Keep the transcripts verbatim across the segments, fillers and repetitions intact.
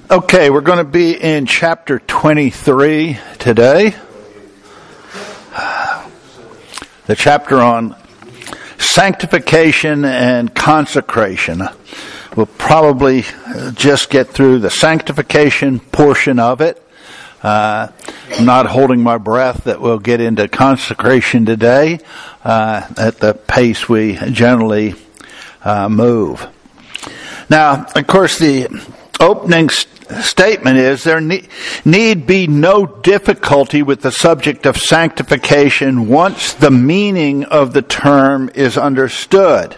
Okay, we're going to be in chapter twenty-three today. The chapter on sanctification and consecration. We'll probably just get through the sanctification portion of it. Uh, I'm not holding my breath that we'll get into consecration today uh, at the pace we generally uh, move. Now, of course, the opening st- statement is there ne- need be no difficulty with the subject of sanctification once the meaning of the term is understood.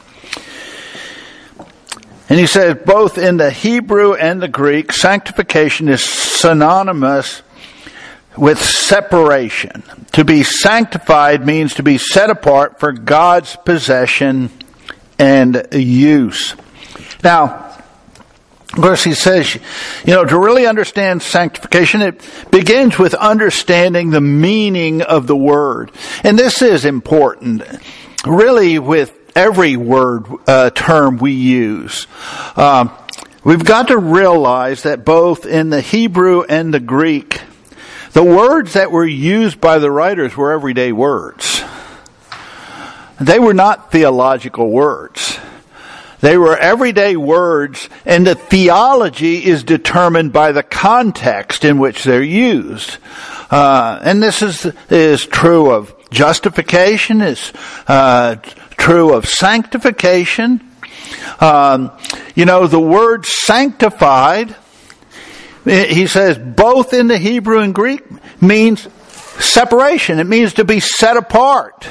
And he says both in the Hebrew and the Greek, sanctification is synonymous with separation. To be sanctified means to be set apart for God's possession and use. Now, of course, he says, you know, to really understand sanctification, it begins with understanding the meaning of the word. And this is important, really, with every word, uh, term we use. Um, we've got to realize that both in the Hebrew and the Greek, the words that were used by the writers were everyday words. They were not theological words. They were everyday words, and the theology is determined by the context in which they're used. Uh, and this is is true of justification, is uh, true of sanctification. Um, you know, the word sanctified, he says, both in the Hebrew and Greek, means separation. It means to be set apart.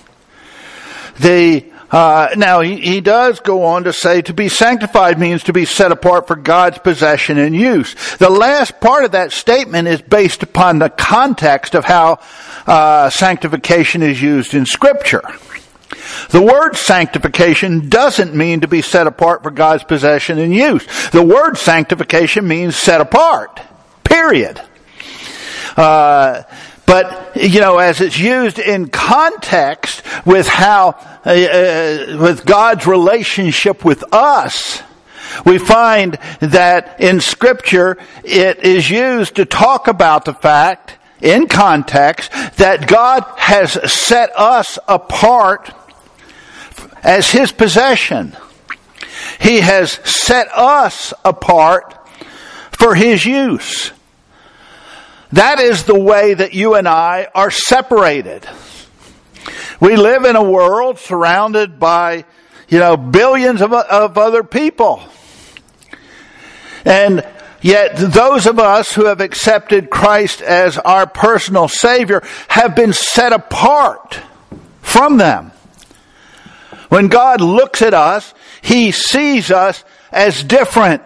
The Uh, now, he, he does go on to say to be sanctified means to be set apart for God's possession and use. The last part of that statement is based upon the context of how uh, sanctification is used in Scripture. The word sanctification doesn't mean to be set apart for God's possession and use. The word sanctification means set apart. Period. Uh, But, you know, as it's used in context with how, uh, uh, with God's relationship with us, we find that in Scripture it is used to talk about the fact, in context, that God has set us apart as His possession. He has set us apart for His use. That is the way that you and I are separated. We live in a world surrounded by, you know, billions of, of other people. And yet those of us who have accepted Christ as our personal Savior have been set apart from them. When God looks at us, He sees us as different.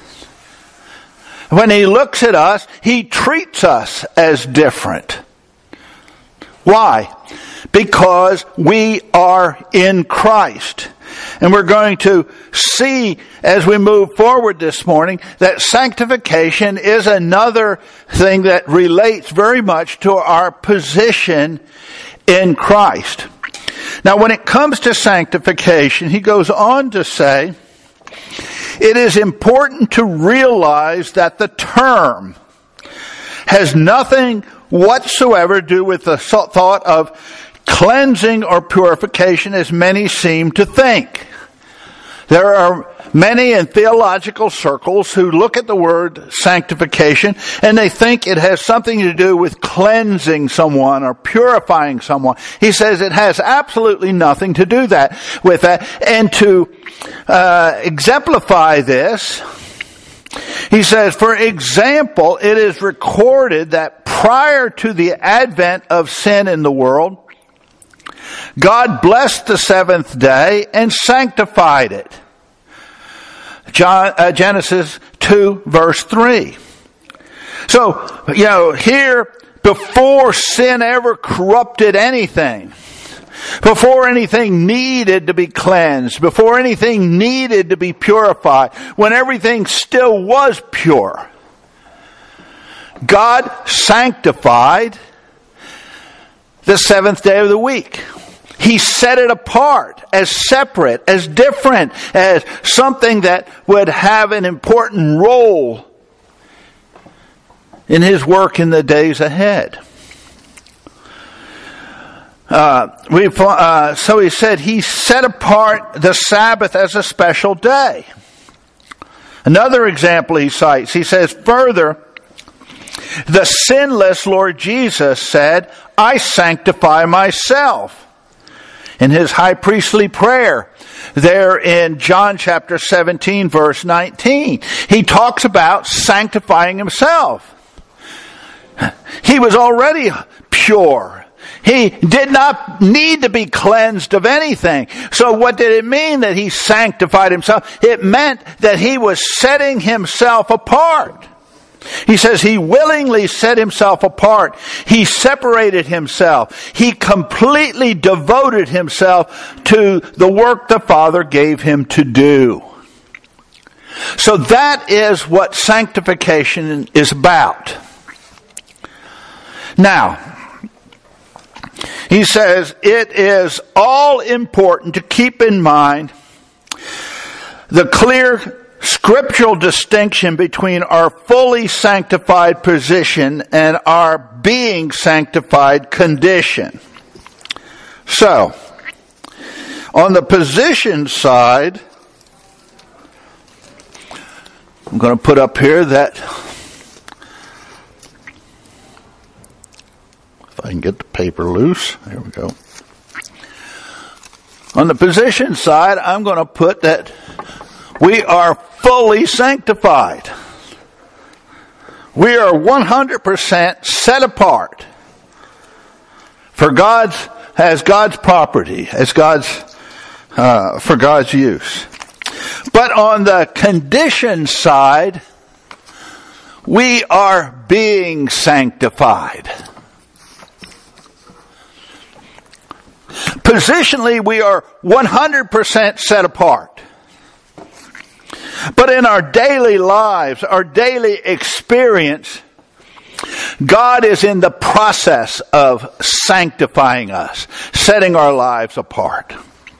When He looks at us, He treats us as different. Why? Because we are in Christ. And we're going to see as we move forward this morning that sanctification is another thing that relates very much to our position in Christ. Now, when it comes to sanctification, he goes on to say, it is important to realize that the term has nothing whatsoever to do with the thought of cleansing or purification as many seem to think. There are many in theological circles who look at the word sanctification and they think it has something to do with cleansing someone or purifying someone. He says it has absolutely nothing to do that with that. And to uh, exemplify this, he says, for example, it is recorded that prior to the advent of sin in the world, God blessed the seventh day and sanctified it. John, uh, Genesis two verse three. So, you know, here, before sin ever corrupted anything, before anything needed to be cleansed, before anything needed to be purified, when everything still was pure, God sanctified the seventh day of the week. He set it apart as separate, as different, as something that would have an important role in his work in the days ahead. Uh, we, uh, so he said he set apart the Sabbath as a special day. Another example he cites, he says, further, the sinless Lord Jesus said, I sanctify myself. In his high priestly prayer, there in John chapter seventeen, verse nineteen, he talks about sanctifying himself. He was already pure. He did not need to be cleansed of anything. So what did it mean that he sanctified himself? It meant that he was setting himself apart. He says he willingly set himself apart. He separated himself. He completely devoted himself to the work the Father gave him to do. So that is what sanctification is about. Now, he says it is all important to keep in mind the clear scriptural distinction between our fully sanctified position and our being sanctified condition. So, on the position side, I'm going to put up here that, if I can get the paper loose, there we go. On the position side, I'm going to put that we are fully sanctified. We are one hundred percent set apart for God's, as God's property, as God's, uh, for God's use. But on the condition side, we are being sanctified. Positionally, we are one hundred percent set apart. But in our daily lives, our daily experience, God is in the process of sanctifying us, setting our lives apart.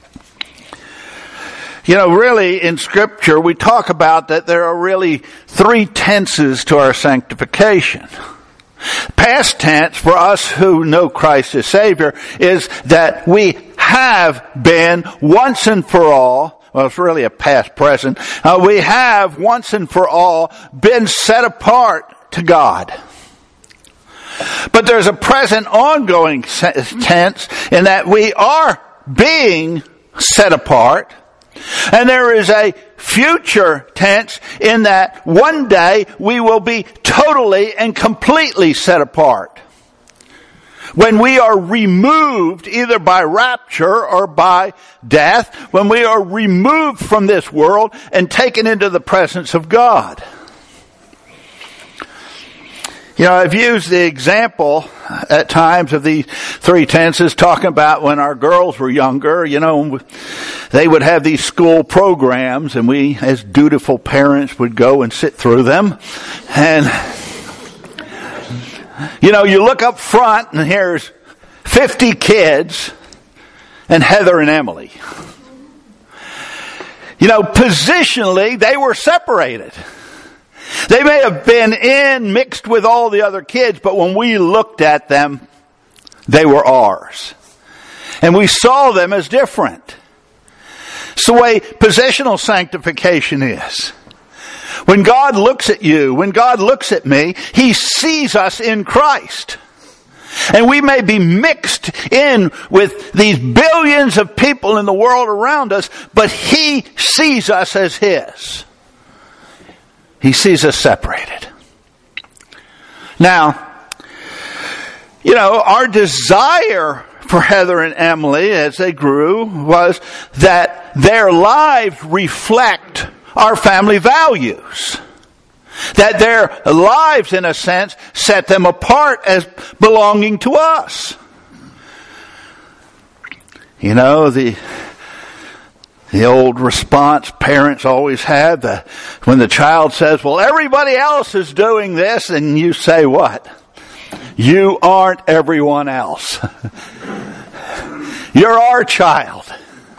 You know, really in Scripture, we talk about that there are really three tenses to our sanctification. Past tense, for us who know Christ as Savior, is that we have been once and for all, well, it's really a past present, uh, we have once and for all been set apart to God. But there's a present ongoing tense in that we are being set apart. And there is a future tense in that one day we will be totally and completely set apart. When we are removed either by rapture or by death, when we are removed from this world and taken into the presence of God. You know, I've used the example at times of these three tenses talking about when our girls were younger. You know, they would have these school programs and we as dutiful parents would go and sit through them. And, you know, you look up front and here's fifty kids and Heather and Emily. You know, positionally, they were separated. They may have been in, mixed with all the other kids, but when we looked at them, they were ours. And we saw them as different. It's the way positional sanctification is. When God looks at you, when God looks at me, He sees us in Christ. And we may be mixed in with these billions of people in the world around us, but He sees us as His. He sees us separated. Now, you know, our desire for Heather and Emily as they grew was that their lives reflect our family values. That their lives, in a sense, set them apart as belonging to us. You know, the... The old response parents always have, the, when the child says, well, everybody else is doing this, and you say what? You aren't everyone else. You're our child.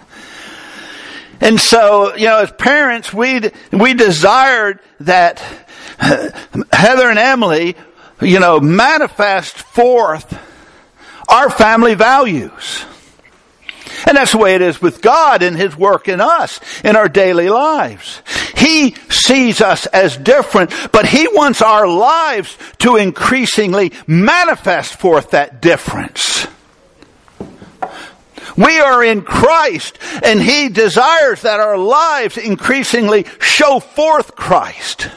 And so, you know, as parents, we we desired that Heather and Emily you know, manifest forth our family values. And that's the way it is with God and His work in us, in our daily lives. He sees us as different, but He wants our lives to increasingly manifest forth that difference. We are in Christ, and He desires that our lives increasingly show forth Christ.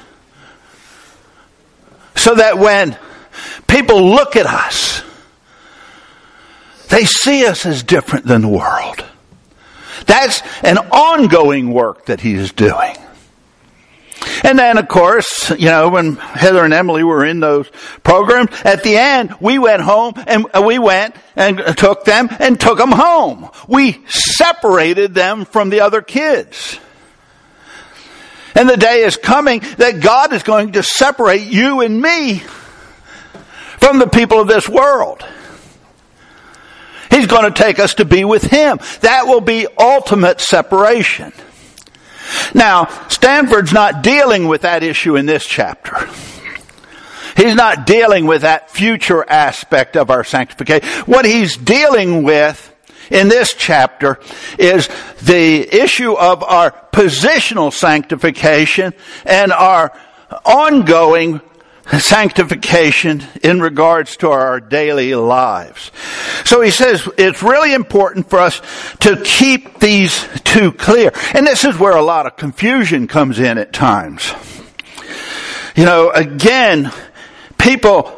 So that when people look at us, they see us as different than the world. That's an ongoing work that He is doing. And then, of course, you know, when Heather and Emily were in those programs, at the end, we went home and we went and took them and took them home. We separated them from the other kids. And the day is coming that God is going to separate you and me from the people of this world. He's going to take us to be with Him. That will be ultimate separation. Now, Stanford's not dealing with that issue in this chapter. He's not dealing with that future aspect of our sanctification. What he's dealing with in this chapter is the issue of our positional sanctification and our ongoing sanctification in regards to our daily lives. So he says it's really important for us to keep these two clear. And this is where a lot of confusion comes in at times. You know, again, people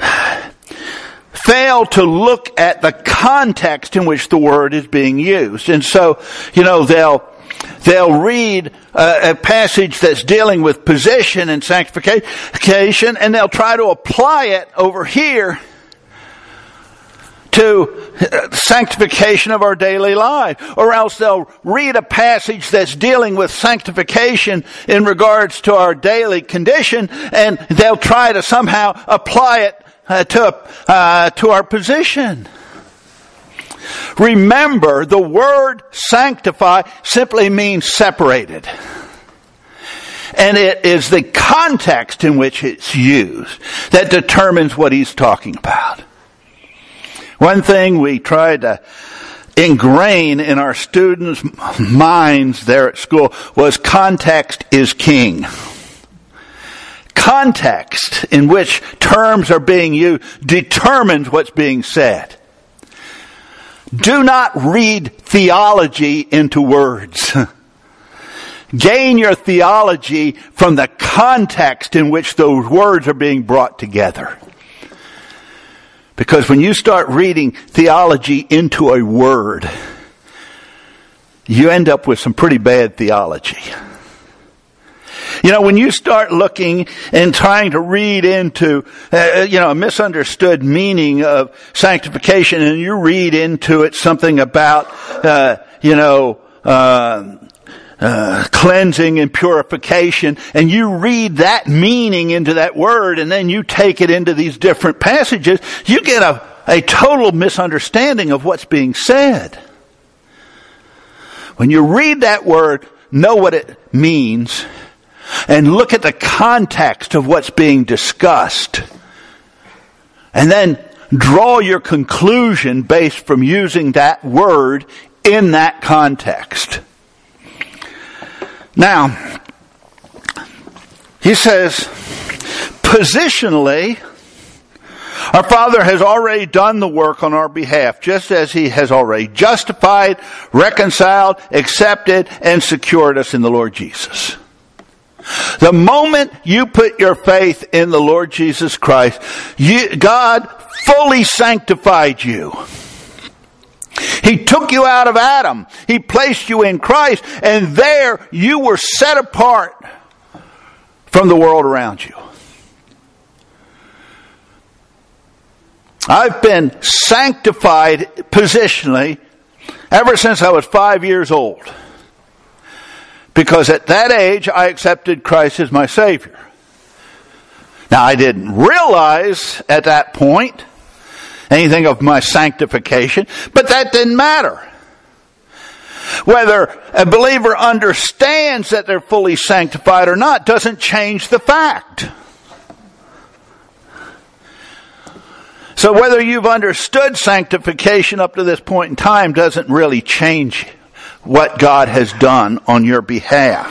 fail to look at the context in which the word is being used. And so, you know, they'll They'll read a, a passage that's dealing with position and sanctification, and they'll try to apply it over here to sanctification of our daily life. Or else they'll read a passage that's dealing with sanctification in regards to our daily condition, and they'll try to somehow apply it uh, to, uh, to our position. Remember, the word sanctify simply means separated. And it is the context in which it's used that determines what he's talking about. One thing we try to ingrain in our students' minds there at school was context is king. Context in which terms are being used determines what's being said. Do not read theology into words. Gain your theology from the context in which those words are being brought together. Because when you start reading theology into a word, you end up with some pretty bad theology. You know, when you start looking and trying to read into, uh, you know, a misunderstood meaning of sanctification, and you read into it something about, uh, you know, uh, uh, cleansing and purification, and you read that meaning into that word, and then you take it into these different passages, you get a, a total misunderstanding of what's being said. When you read that word, know what it means, and look at the context of what's being discussed. And then draw your conclusion based from using that word in that context. Now, he says, positionally, our Father has already done the work on our behalf, just as He has already justified, reconciled, accepted, and secured us in the Lord Jesus. The moment you put your faith in the Lord Jesus Christ, you, God fully sanctified you. He took you out of Adam. He placed you in Christ, and there you were set apart from the world around you. I've been sanctified positionally ever since I was five years old. Because at that age, I accepted Christ as my Savior. Now, I didn't realize at that point anything of my sanctification, but that didn't matter. Whether a believer understands that they're fully sanctified or not doesn't change the fact. So whether you've understood sanctification up to this point in time doesn't really change what God has done on your behalf.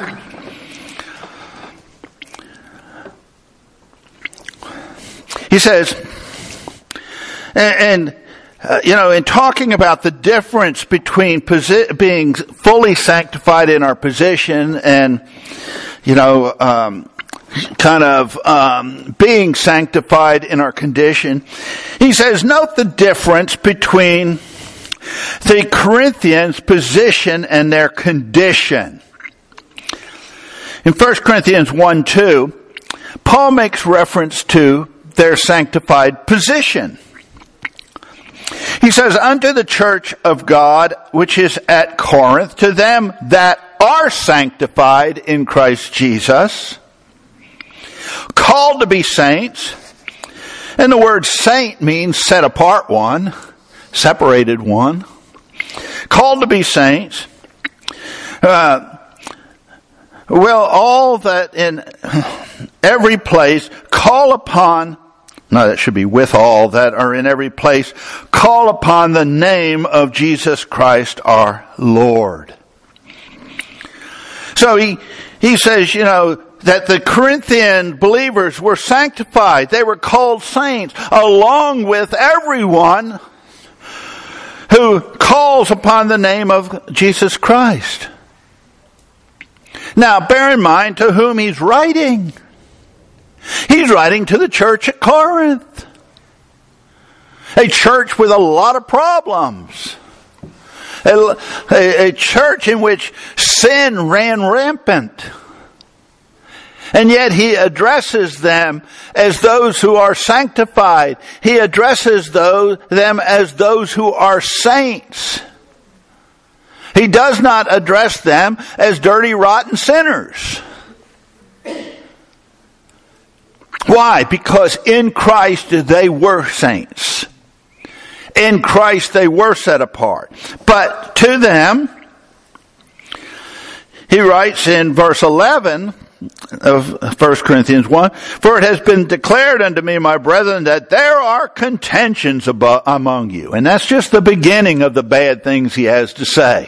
He says, and, and uh, you know, in talking about the difference between posi- being fully sanctified in our position and, you know, um, kind of um, being sanctified in our condition, he says, note the difference between the Corinthians' position and their condition. In First Corinthians one two, Paul makes reference to their sanctified position. He says, unto the church of God which is at Corinth, to them that are sanctified in Christ Jesus, called to be saints, and the word saint means set apart one, separated one, called to be saints, uh, well, all that in every place call upon, no, that should be with all that are in every place, call upon the name of Jesus Christ our Lord. So he, he says, you know, that the Corinthian believers were sanctified. They were called saints, along with everyone who calls upon the name of Jesus Christ. Now, bear in mind to whom he's writing. He's writing to the church at Corinth. A church with a lot of problems. A, a, a church in which sin ran rampant. And yet he addresses them as those who are sanctified. He addresses those, them as those who are saints. He does not address them as dirty, rotten sinners. Why? Because in Christ they were saints. In Christ they were set apart. But to them, he writes in verse eleven of First Corinthians one, for it has been declared unto me, my brethren, that there are contentions abo- among you. And that's just the beginning of the bad things he has to say.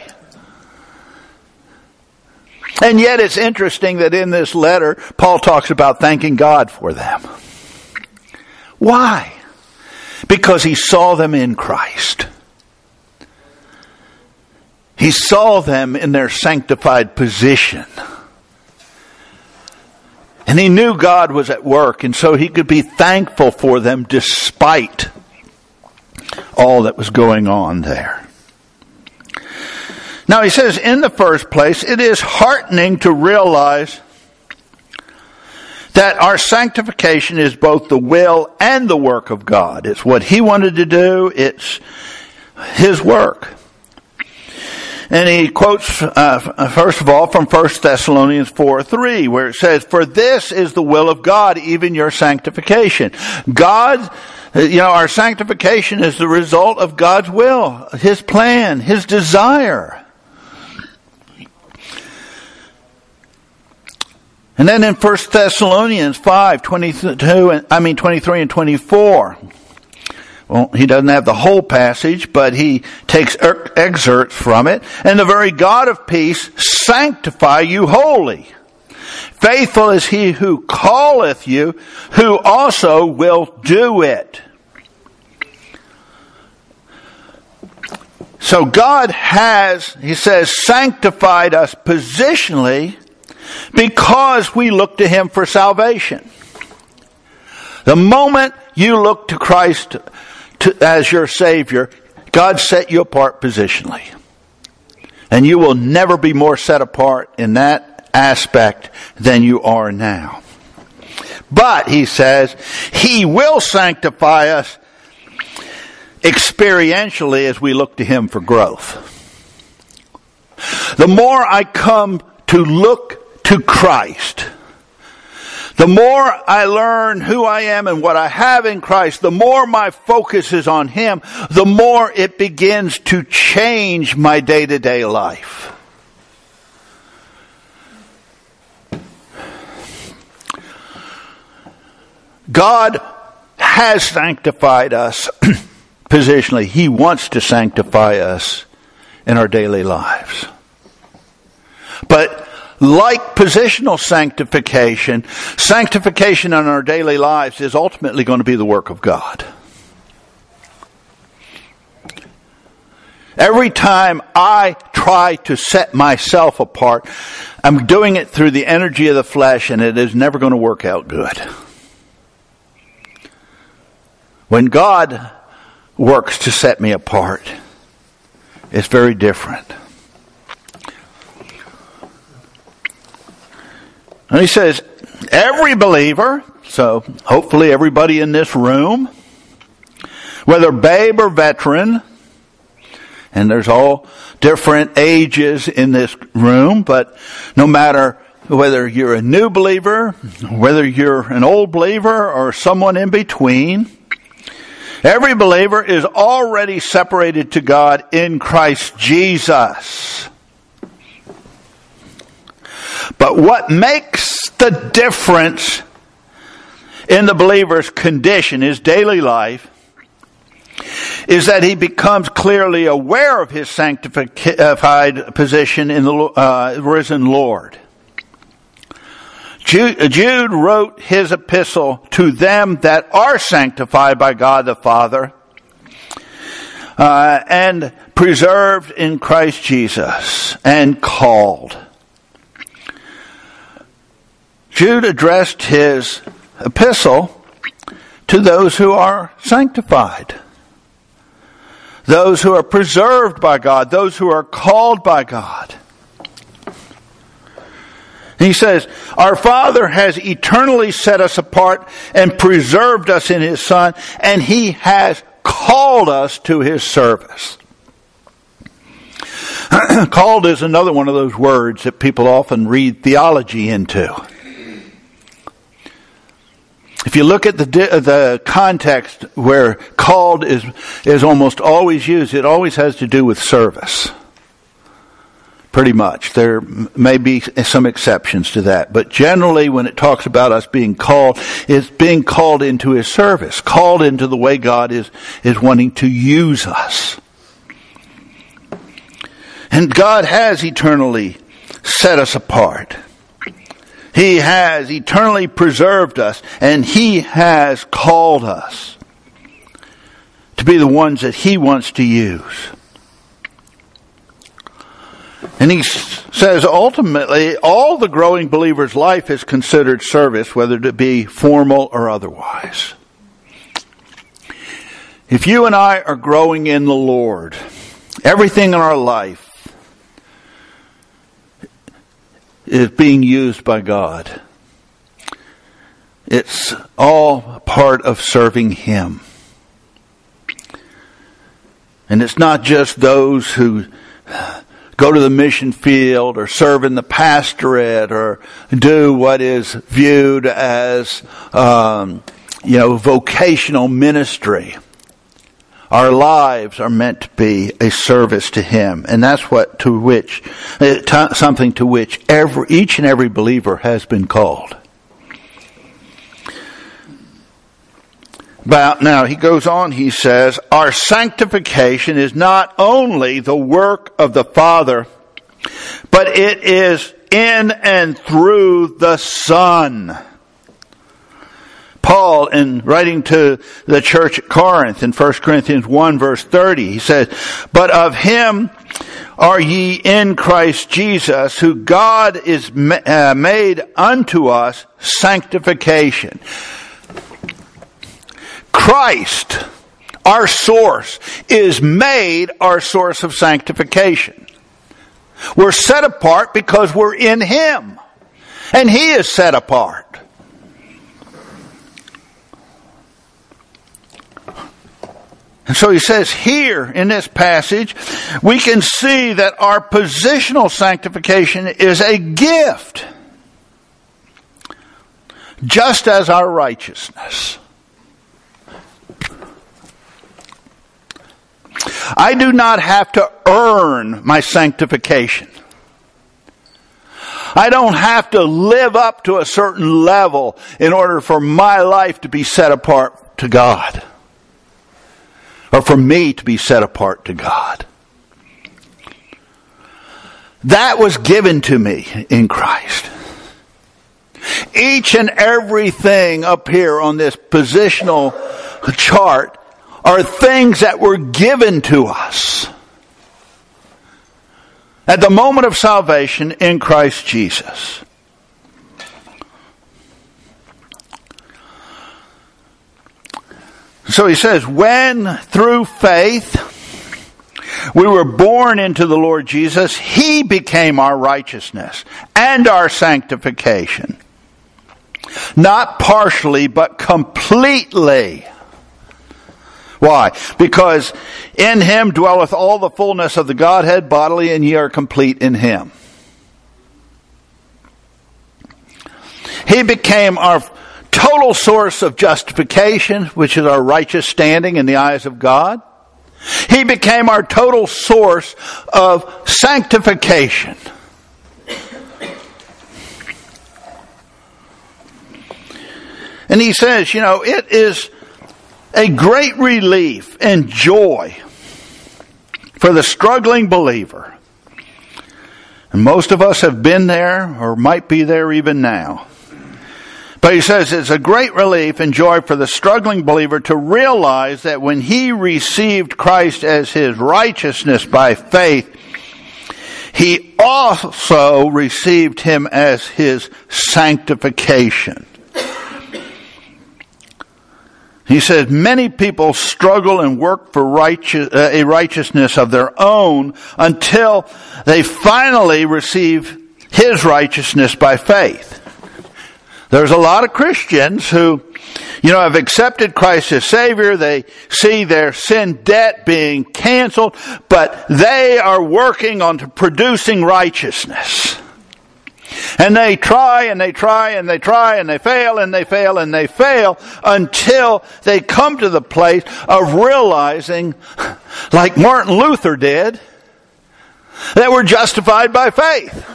And yet it's interesting that in this letter, Paul talks about thanking God for them. Why? Because he saw them in Christ. He saw them in their sanctified position. And he knew God was at work, and so he could be thankful for them despite all that was going on there. Now he says, in the first place, it is heartening to realize that our sanctification is both the will and the work of God. It's what he wanted to do. It's his work. And he quotes, uh, first of all, from First Thessalonians four three, where it says, for this is the will of God, even your sanctification. God, you know, our sanctification is the result of God's will, his plan, his desire. And then in First Thessalonians five twenty-two, I mean twenty-three and twenty-four, well, he doesn't have the whole passage, but he takes excerpts from it. And the very God of peace sanctify you wholly. Faithful is he who calleth you, who also will do it. So God has, he says, sanctified us positionally because we look to him for salvation. The moment you look to Christ to, as your Savior, God set you apart positionally. And you will never be more set apart in that aspect than you are now. But, he says, he will sanctify us experientially as we look to him for growth. The more I come to look to Christ, the more I learn who I am and what I have in Christ, the more my focus is on him, the more it begins to change my day-to-day life. God has sanctified us positionally. He wants to sanctify us in our daily lives. But like positional sanctification, sanctification in our daily lives is ultimately going to be the work of God. Every time I try to set myself apart, I'm doing it through the energy of the flesh, and it is never going to work out good. When God works to set me apart, it's very different. And he says, every believer, so hopefully everybody in this room, whether babe or veteran, and there's all different ages in this room, but no matter whether you're a new believer, whether you're an old believer, or someone in between, every believer is already separated to God in Christ Jesus. But what makes the difference in the believer's condition, his daily life, is that he becomes clearly aware of his sanctified position in the uh, risen Lord. Jude, Jude wrote his epistle to them that are sanctified by God the Father uh, and preserved in Christ Jesus and called. Jude addressed his epistle to those who are sanctified, those who are preserved by God, those who are called by God. He says, our Father has eternally set us apart and preserved us in His Son, and He has called us to His service. Called is another one of those words that people often read theology into. If you look at the the context where called is is almost always used, it always has to do with service. Pretty much. There may be some exceptions to that. But generally when it talks about us being called, it's being called into His service. Called into the way God is, is wanting to use us. And God has eternally set us apart. He has eternally preserved us, and He has called us to be the ones that He wants to use. And he says ultimately all the growing believer's life is considered service, whether it be formal or otherwise. If you and I are growing in the Lord, everything in our life is being used by God. It's all part of serving Him. And it's not just those who go to the mission field or serve in the pastorate or do what is viewed as, um, you know, vocational ministry. Our lives are meant to be a service to Him, and that's what to which uh, something to which every each and every believer has been called. But now he goes on, he says, our sanctification is not only the work of the Father, but it is in and through the Son. Paul, in writing to the church at Corinth in First Corinthians one verse thirty, he says, but of Him are ye in Christ Jesus, who God is uh, made unto us sanctification. Christ, our source, is made our source of sanctification. We're set apart because we're in Him, and He is set apart. And so he says here in this passage, we can see that our positional sanctification is a gift, just as our righteousness. I do not have to earn my sanctification. I don't have to live up to a certain level in order for my life to be set apart to God. Or for me to be set apart to God. That was given to me in Christ. Each and everything up here on this positional chart are things that were given to us at the moment of salvation in Christ Jesus. So he says, when through faith we were born into the Lord Jesus, He became our righteousness and our sanctification. Not partially, but completely. Why? Because in Him dwelleth all the fullness of the Godhead bodily, and ye are complete in Him. He became our total source of justification, which is our righteous standing in the eyes of God. He became our total source of sanctification. And he says, you know, it is a great relief and joy for the struggling believer. And most of us have been there or might be there even now. But he says it's a great relief and joy for the struggling believer to realize that when he received Christ as his righteousness by faith, he also received Him as his sanctification. He says many people struggle and work for righteous, uh, a righteousness of their own until they finally receive His righteousness by faith. There's a lot of Christians who, you know, have accepted Christ as Savior. They see their sin debt being canceled, but they are working on producing righteousness. And they try and they try and they try and they fail and they fail and they fail until they come to the place of realizing, like Martin Luther did, that we're justified by faith.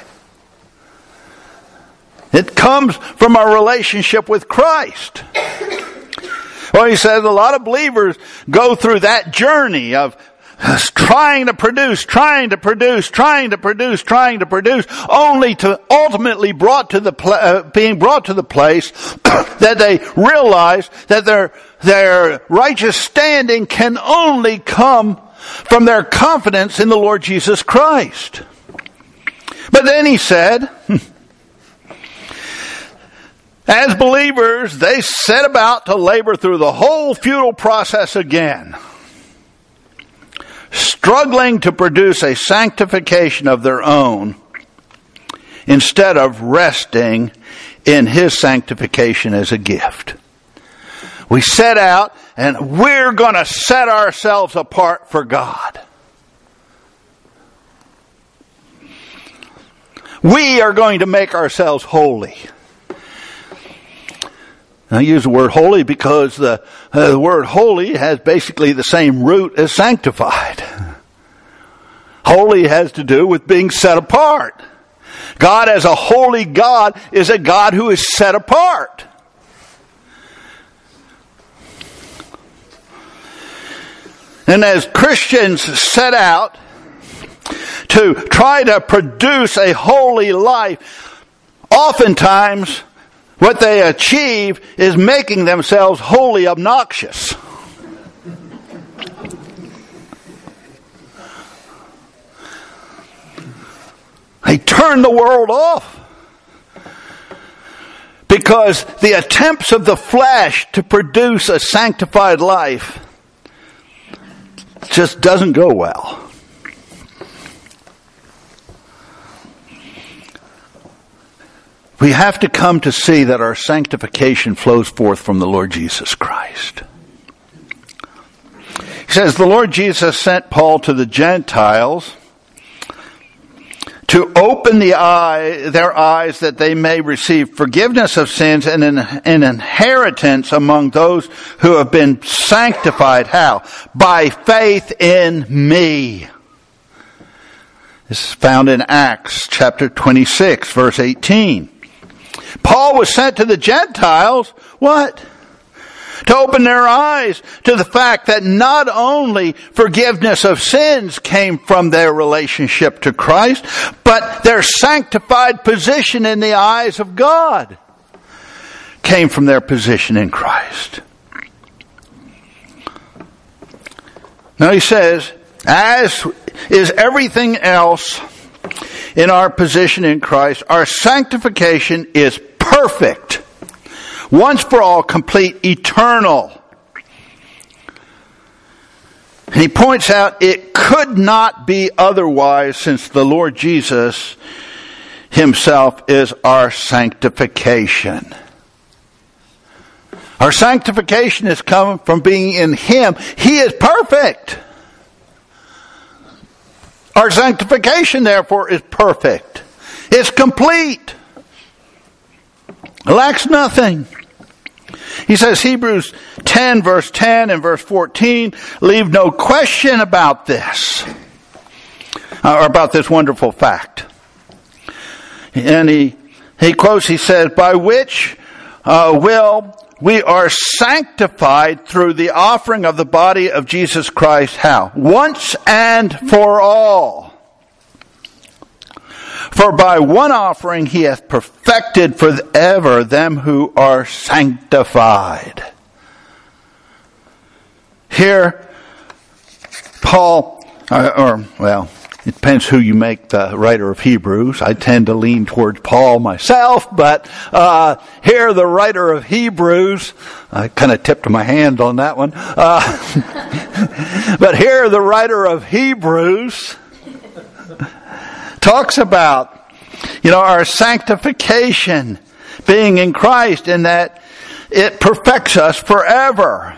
It comes from our relationship with Christ. Well, he says a lot of believers go through that journey of trying to produce, trying to produce, trying to produce, trying to produce, only to ultimately brought to the pl- uh, being brought to the place that they realize that their their righteous standing can only come from their confidence in the Lord Jesus Christ. But then he said, as believers, they set about to labor through the whole futile process again, struggling to produce a sanctification of their own instead of resting in His sanctification as a gift. We set out and we're going to set ourselves apart for God. We are going to make ourselves holy. I use the word holy because the, uh, the word holy has basically the same root as sanctified. Holy has to do with being set apart. God as a holy God is a God who is set apart. And as Christians set out to try to produce a holy life, oftentimes what they achieve is making themselves wholly obnoxious. They turn the world off because the attempts of the flesh to produce a sanctified life just doesn't go well. We have to come to see that our sanctification flows forth from the Lord Jesus Christ. He says, the Lord Jesus sent Paul to the Gentiles to open the eye, their eyes that they may receive forgiveness of sins and an, an inheritance among those who have been sanctified. How? By faith in me. This is found in Acts chapter twenty-six, verse eighteen. Paul was sent to the Gentiles, what? To open their eyes to the fact that not only forgiveness of sins came from their relationship to Christ, but their sanctified position in the eyes of God came from their position in Christ. Now he says, as is everything else in our position in Christ, our sanctification is perfect. Once for all, complete, eternal. And he points out it could not be otherwise, since the Lord Jesus himself is our sanctification. Our sanctification is coming from being in him. He is perfect. Our sanctification, therefore, is perfect. It's complete. It lacks nothing. He says, Hebrews ten, verse ten and verse fourteen, leave no question about this, or about this wonderful fact. And he, he quotes, he says, by which uh, will we are sanctified through the offering of the body of Jesus Christ. How? Once and for all. For by one offering he hath perfected forever them who are sanctified. Here, Paul, or, or well, it depends who you make the writer of Hebrews. I tend to lean towards Paul myself, but uh, here the writer of Hebrews, I kind of tipped my hand on that one. Uh, but here the writer of Hebrews talks about, you know, our sanctification being in Christ, and that it perfects us forever.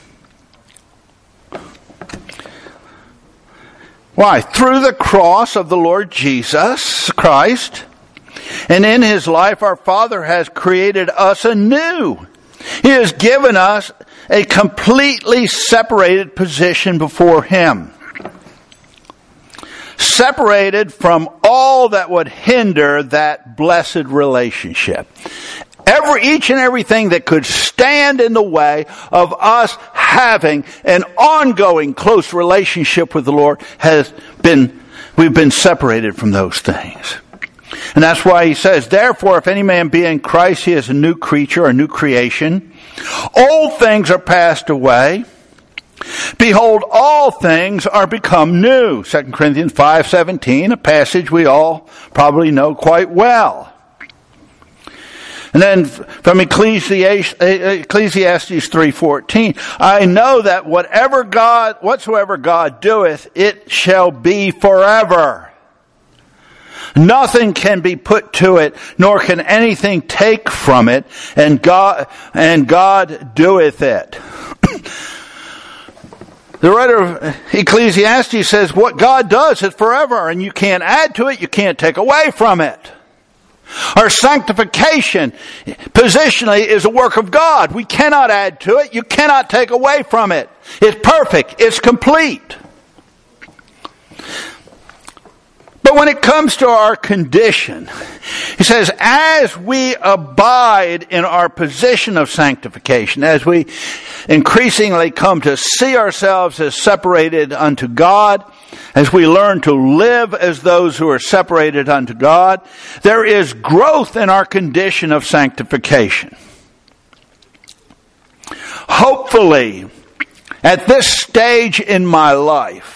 Why? Through the cross of the Lord Jesus Christ, and in his life our Father has created us anew. He has given us a completely separated position before him. Separated from all that would hinder that blessed relationship. Every, each and everything that could stand in the way of us having an ongoing close relationship with the Lord has been, we've been separated from those things. And that's why he says, therefore, if any man be in Christ, he is a new creature, a new creation. Old things are passed away. Behold, all things are become new. Second Corinthians five seventeen, a passage we all probably know quite well. And then from Ecclesiastes three fourteen, I know that whatever God, whatsoever God doeth, it shall be forever. Nothing can be put to it, nor can anything take from it, and God, and God doeth it. The writer of Ecclesiastes says what God does is forever, and you can't add to it, you can't take away from it. Our sanctification, positionally, is a work of God. We cannot add to it, you cannot take away from it. It's perfect, it's complete. But when it comes to our condition, he says, as we abide in our position of sanctification, as we increasingly come to see ourselves as separated unto God, as we learn to live as those who are separated unto God, there is growth in our condition of sanctification. Hopefully, at this stage in my life,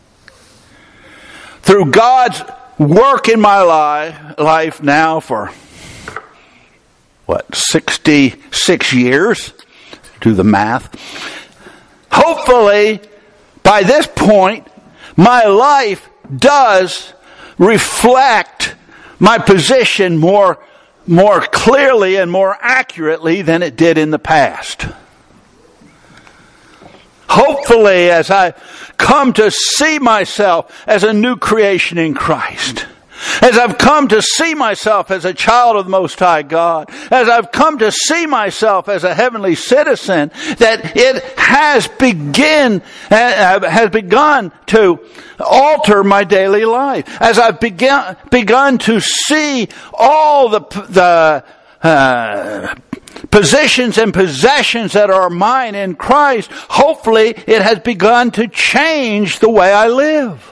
through God's work in my life, life now for, what, sixty-six years? Do the math. Hopefully, by this point, my life does reflect my position more, more clearly and more accurately than it did in the past. Hopefully, as I come to see myself as a new creation in Christ, As I've come to see myself as a child of the Most High God, as I've come to see myself as a heavenly citizen, that it has begin uh, has begun to alter my daily life. As I've begun begun to see all the the uh, positions and possessions that are mine in Christ, hopefully it has begun to change the way I live.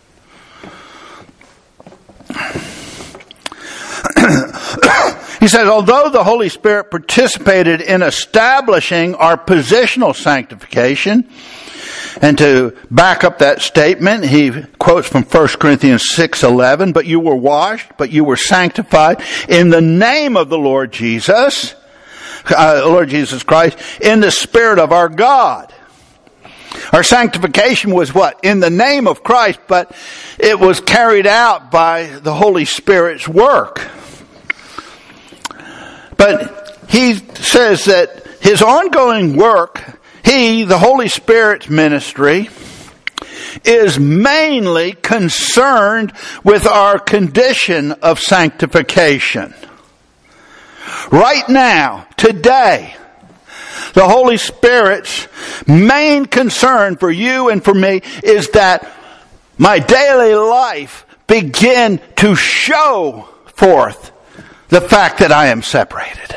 He says, although the Holy Spirit participated in establishing our positional sanctification, and to back up that statement, he quotes from First Corinthians six eleven, but you were washed, but you were sanctified in the name of the Lord Jesus, uh, Lord Jesus Christ, in the Spirit of our God. Our sanctification was what? In the name of Christ, but it was carried out by the Holy Spirit's work. But he says that his ongoing work, he, the Holy Spirit's ministry, is mainly concerned with our condition of sanctification. Right now, today, the Holy Spirit's main concern for you and for me is that my daily life begin to show forth the fact that I am separated.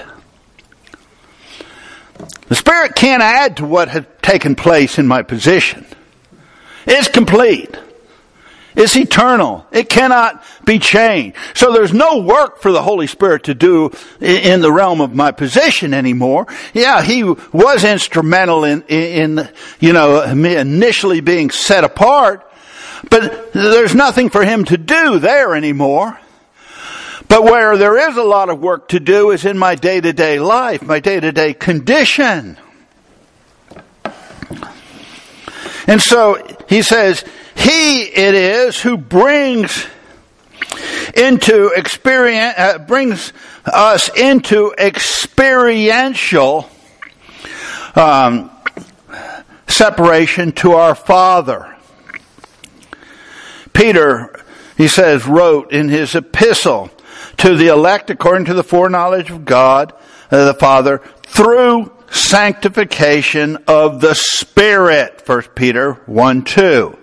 The Spirit can't add to what has taken place in my position. It's complete. It's eternal. It cannot be changed. So there's no work for the Holy Spirit to do in the realm of my position anymore. Yeah, He was instrumental in, in, you know, me initially being set apart, but there's nothing for Him to do there anymore. But where there is a lot of work to do is in my day-to-day life, my day-to-day condition. And so he says, He it is who brings into experience, uh, brings us into experiential um, separation to our Father. Peter, he says, wrote in his epistle to the elect according to the foreknowledge of God, uh, the Father, through sanctification of the Spirit. First Peter one two.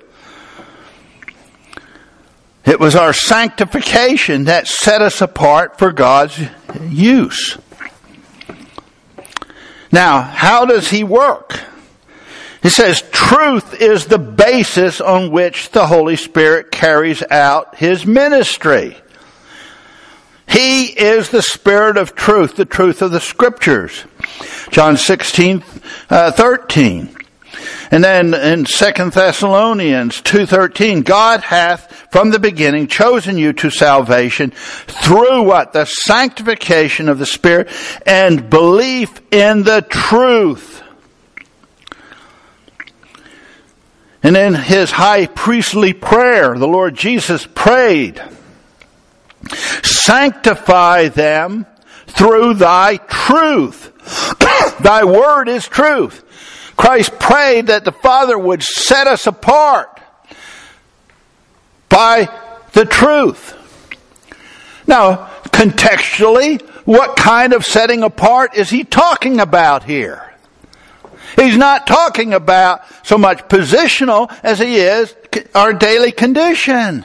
It was our sanctification that set us apart for God's use. Now, how does He work? He says, truth is the basis on which the Holy Spirit carries out His ministry. He is the Spirit of truth, the truth of the Scriptures. John sixteen thirteen. And then in Second Thessalonians two thirteen, God hath from the beginning chosen you to salvation through what? The sanctification of the Spirit and belief in the truth. And in His high priestly prayer, the Lord Jesus prayed, sanctify them through thy truth. Thy word is truth. Christ prayed that the Father would set us apart by the truth. Now, contextually, what kind of setting apart is He talking about here? He's not talking about so much positional as He is our daily condition.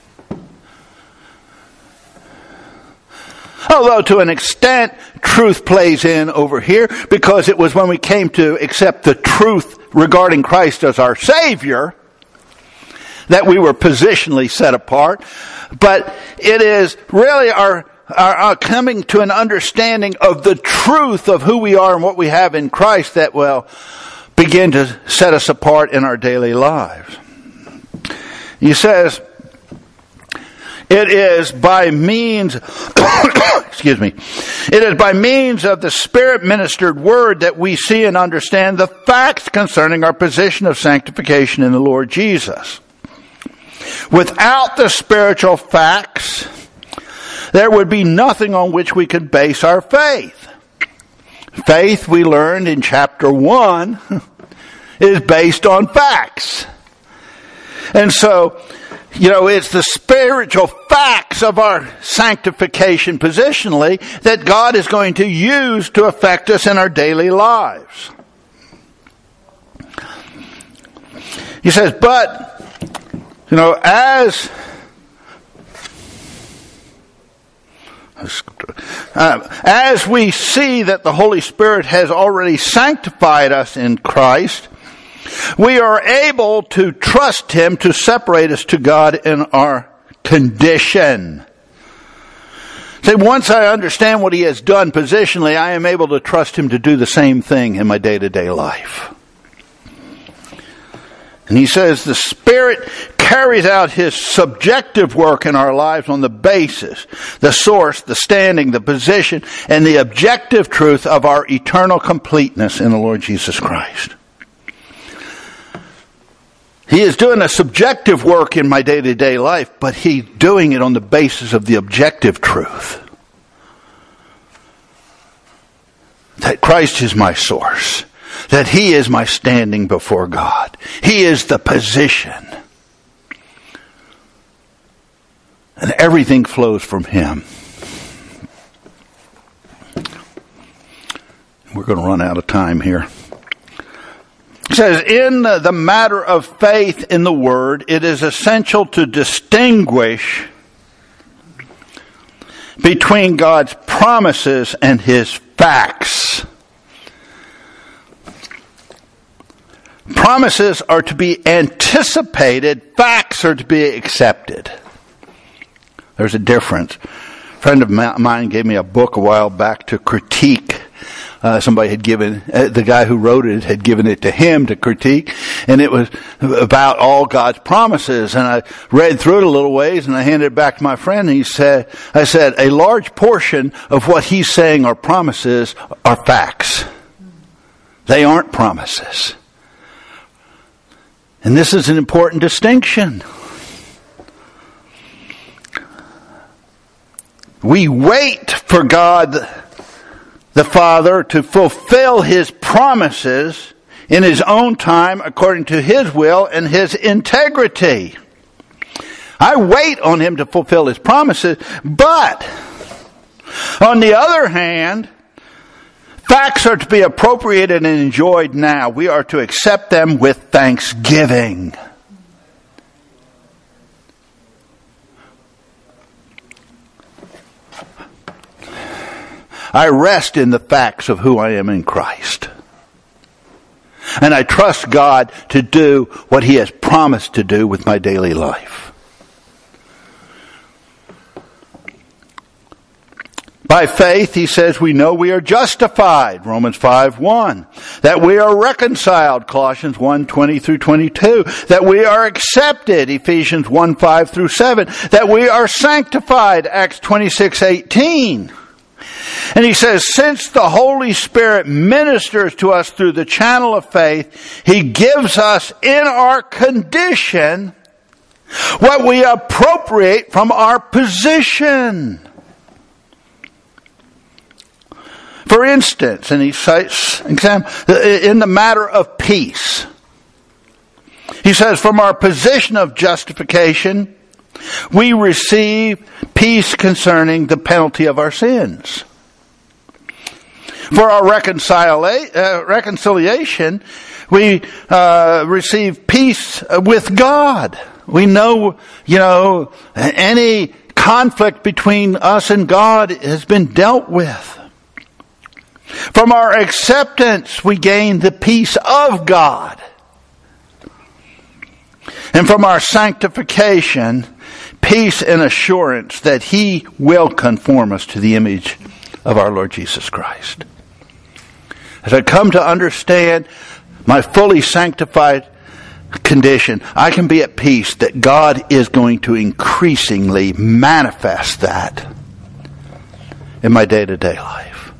Although to an extent, truth plays in over here, because it was when we came to accept the truth regarding Christ as our Savior that we were positionally set apart. But it is really our, our, our coming to an understanding of the truth of who we are and what we have in Christ that will begin to set us apart in our daily lives. He says, it is by means, excuse me, it is by means of the Spirit-ministered Word that we see and understand the facts concerning our position of sanctification in the Lord Jesus. Without the spiritual facts, there would be nothing on which we could base our faith. Faith, we learned in chapter one, is based on facts. And so, you know, it's the spiritual facts of our sanctification positionally that God is going to use to affect us in our daily lives. He says, but, you know, as uh, as we see that the Holy Spirit has already sanctified us in Christ, we are able to trust Him to separate us to God in our condition. See, once I understand what He has done positionally, I am able to trust Him to do the same thing in my day-to-day life. And he says the Spirit carries out His subjective work in our lives on the basis, the source, the standing, the position, and the objective truth of our eternal completeness in the Lord Jesus Christ. He is doing a subjective work in my day-to-day life, but He's doing it on the basis of the objective truth. That Christ is my source. That He is my standing before God. He is the position. And everything flows from Him. We're going to run out of time here. It says, in the matter of faith in the Word, it is essential to distinguish between God's promises and His facts. Promises are to be anticipated, facts are to be accepted. There's a difference. A friend of mine gave me a book a while back to critique. Uh, somebody had given, uh, the guy who wrote it had given it to him to critique, and it was about all God's promises. And I read through it a little ways, and I handed it back to my friend, and he said, I said, a large portion of what he's saying are promises are facts. They aren't promises. And this is an important distinction. We wait for God, the Father, to fulfill His promises in His own time according to His will and His integrity. I wait on Him to fulfill His promises, but on the other hand, facts are to be appropriated and enjoyed now. We are to accept them with thanksgiving. I rest in the facts of who I am in Christ. And I trust God to do what He has promised to do with my daily life. By faith, he says, we know we are justified, Romans five one. That we are reconciled, Colossians one twenty through twenty-two. That we are accepted, Ephesians one five through seven. That we are sanctified, Acts twenty-six eighteen. And he says, since the Holy Spirit ministers to us through the channel of faith, He gives us in our condition what we appropriate from our position. For instance, and he cites example, in the matter of peace, he says, from our position of justification, we receive peace concerning the penalty of our sins. For our reconcilia- uh, reconciliation, we uh, receive peace with God. We know, you know, any conflict between us and God has been dealt with. From our acceptance, we gain the peace of God. And from our sanctification, peace and assurance that He will conform us to the image of our Lord Jesus Christ. As I come to understand my fully sanctified condition, I can be at peace that God is going to increasingly manifest that in my day-to-day life.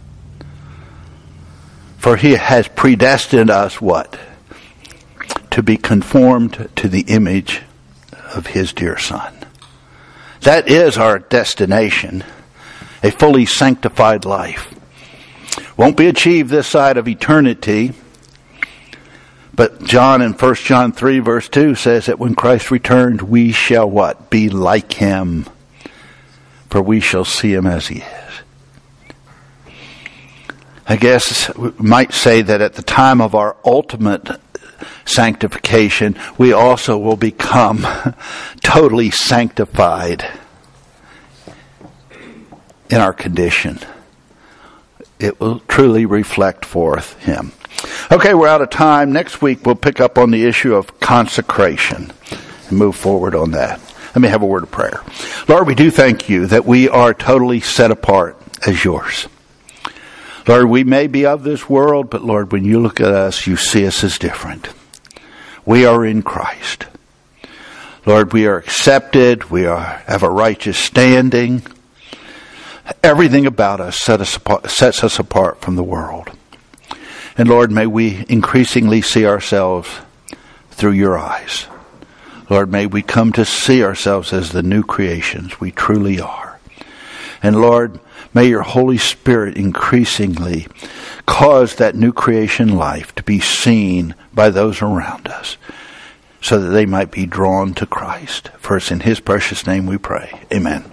For He has predestined us what? To be conformed to the image of His dear Son. That is our destination, a fully sanctified life. Won't be achieved this side of eternity, But John in First John three verse two says that when Christ returns, we shall what? Be like him. For we shall see him as he is. I guess we might say that at the time of our ultimate sanctification, we also will become totally sanctified in our condition. It will truly reflect forth him. Okay, we're out of time. Next week we'll pick up on the issue of consecration and move forward on that. Let me have a word of prayer. Lord, we do thank you that we are totally set apart as yours. Lord, we may be of this world, but Lord, when you look at us, you see us as different. We are in Christ. Lord, we are accepted. We are have a righteous standing. Everything about us set us apart, sets us apart from the world. And Lord, may we increasingly see ourselves through your eyes. Lord, may we come to see ourselves as the new creations we truly are. And Lord, may your Holy Spirit increasingly cause that new creation life to be seen by those around us, so that they might be drawn to Christ. For it's in his precious name we pray. Amen.